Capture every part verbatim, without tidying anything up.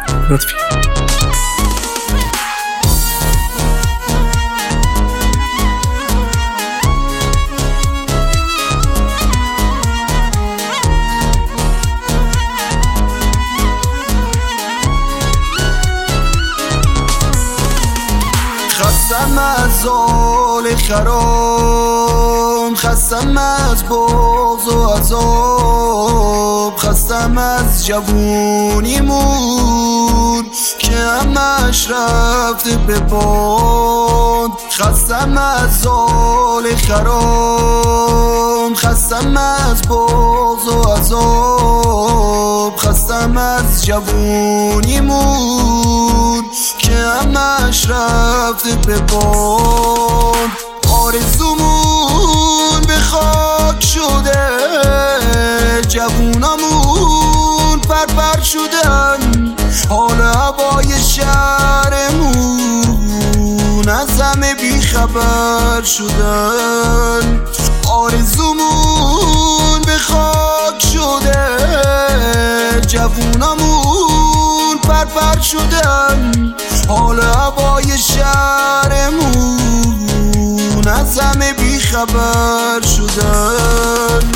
لطفی. خستم از زال خرام، خستم از بغض و عذاب، خستم از جوونیمون که همش رفته به باد. خستم از زال خرام، خستم از بغض و عذاب، خستم از جوونیمون که همش رفته به باد. آرزومون به خاک شده، جوونامون پرپر شدن، حال هوای شهرمون از همه بیخبر شدن. آرزومون به خاک شده، جوونامون پرپر شدن، حال هوای شهرمون از همه بیخبر شدن.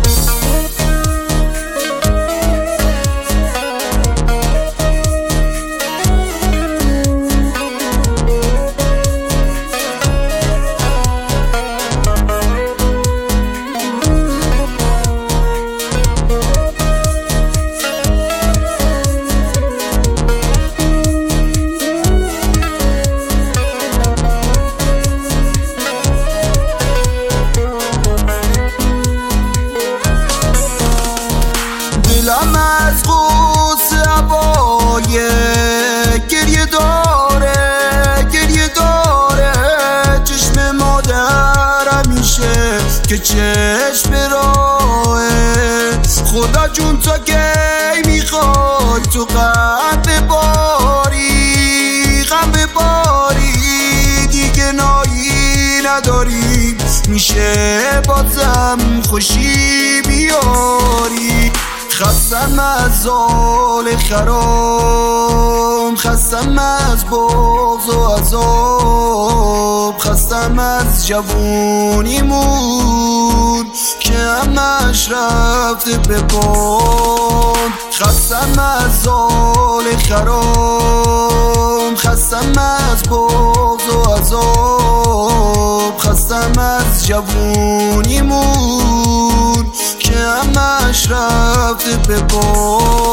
دلم از غصه عبایه گریه داره، گریه داره. چشم مادر همیشه که چشم راهه. خدا جون تا کی میخوای تو غم بباری، غم بباری؟ دیگه نایی نداری، میشه بازم خوشی بیاری. خستم از زال خرام، خستم از بغض و عذاب، خستم از جوونیمون که همش رفته به باد. خستم از زال خرام، خستم از بغض و عذاب، خستم از جوونیمون که همش رفته به باد.